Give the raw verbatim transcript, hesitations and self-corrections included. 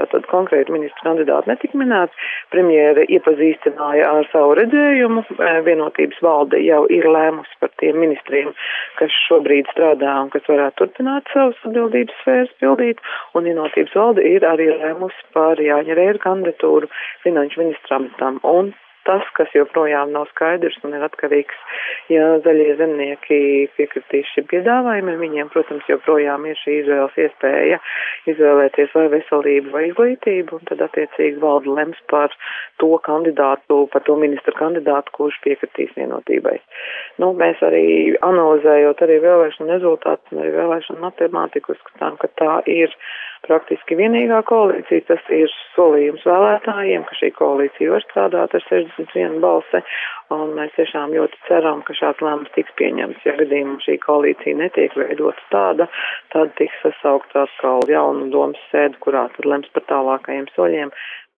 tātad konkrēti ministru kandidāti netika minēts. Premjera iepazīstināja ar savu redzējumu. Vienotības valde jau ir lēmusi par tiem ministriem, kas šobrīd strādā un kas varētu turpināt savus atbildības sfēras pildīt. Un Vienotības valde ir arī lēmusi par Jāņa Rēra kandidatūru finanšu ministra amatam. Un tas, kas joprojām nav skaidrs un ir atkarīgs, ja zaļie zemnieki piekritīs šim piedāvājumam, viņiem, protams, joprojām ir šī izvēles iespēja izvēlēties vai veselību vai izglītību, un tad attiecīgi valde lems par to kandidātu, par to ministru kandidātu, kurš piekritīs Vienotībai. Nu, mēs arī analizējot arī vēlēšanu rezultātus un arī vēlēšanu matemātiku, uzskatām, ka tā ir praktiski vienīgā koalīcija. Tas ir solījums vēlētājiem, ka šī koalīcija var strādāt ar sešdesmit vienu balsi, un mēs tiešām ļoti ceram, ka šāds lēmums tiks pieņemts. Ja gadījumā šī koalīcija netiek veidota tāda, tad tiks sasaukt atkal jaunu domas sēdu, kurā tad lems par tālākajiem soļiem.